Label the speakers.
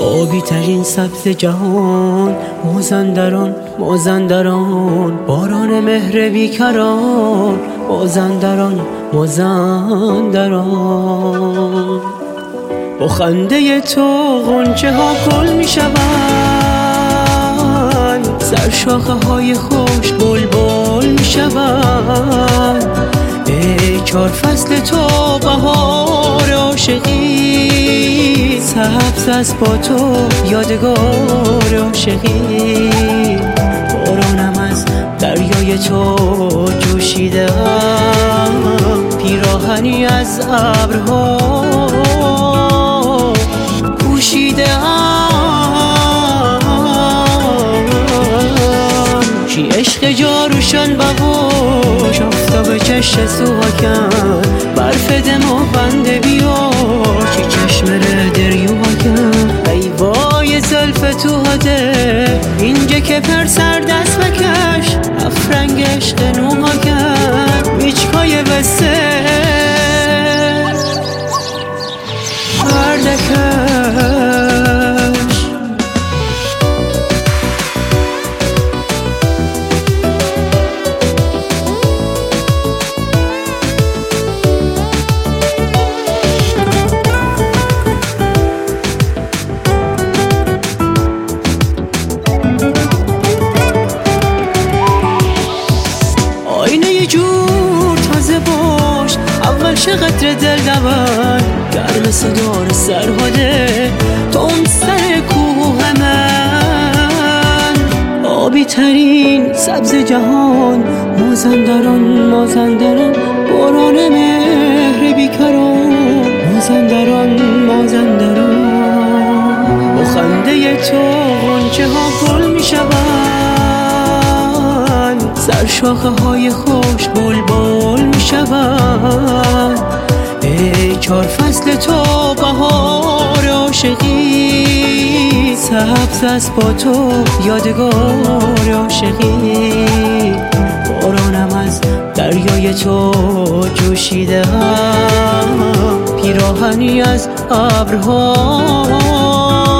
Speaker 1: آبی ترین سبز جهان، مازندران مازندران، باران مهر بیکران، مازندران مازندران. با خنده تو غنچه ها گل می شوند، سر شاخه های خوش بلبل می شوند. ای 4 فصل تو بهار عاشقی، سبز است با تو یادگار عاشقی. بارانم از دریای تو جوشیده، پیراهنی از ابرها پوشیده. چی عشق جاروشان بغوش، آفتاب چشم سوهاکن، برف دمو بنده بیار، چی چشم ره دریوهاکن. ای وای زلف تو هده، اینجا که پر سر دست بکش، افرنگ عشق نوهاکن، میچکای بسه بردکش. یه جور تازه باش، اول چقدر دل دوان، گرم صدار سرحاله تو اون سر کوه من. آبی ترین سبز جهان، مازندران مازندران، باران مهر بیکران، مازندران مازندران. با خنده تو غنچه ها گل می شوند، سر شاخه های خوش بلبل می شوند. ای 4 فصل تو بهار عاشقی، سبز است با تو یادگار عاشقی. بارانم از دریای تو جوشیده، پیراهنی از ابرها